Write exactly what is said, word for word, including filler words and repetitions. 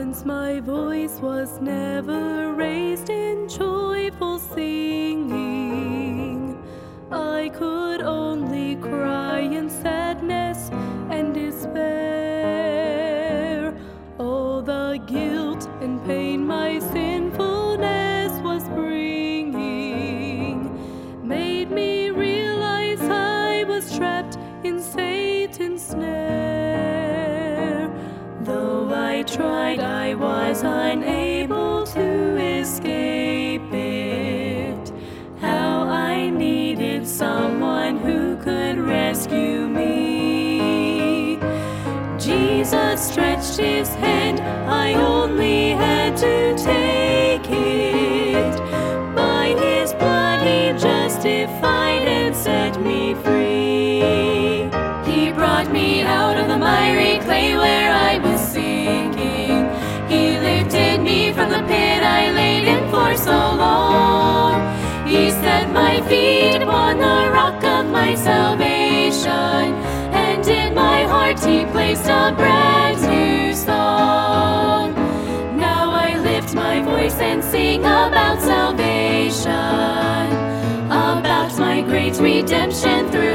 Once my voice was never raised in joyful singing. I could only cry in sadness and despair. All the guilt and pain my sinfulness was bringing made me realize I was trapped in Satan's snare. Though I tried, I was unable to escape it. How I needed someone who could rescue me. Jesus stretched his hand, I only had to take it. By his blood he justified and set me free. He brought me out of the miry clay where I was sinking. He lifted me from the pit I laid in for so long. He set my feet upon the rock of my salvation, and in my heart he placed a brand new song. Now I lift my voice and sing about salvation, about my great redemption through